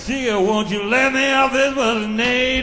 cigarette, won't you let me off this was a name?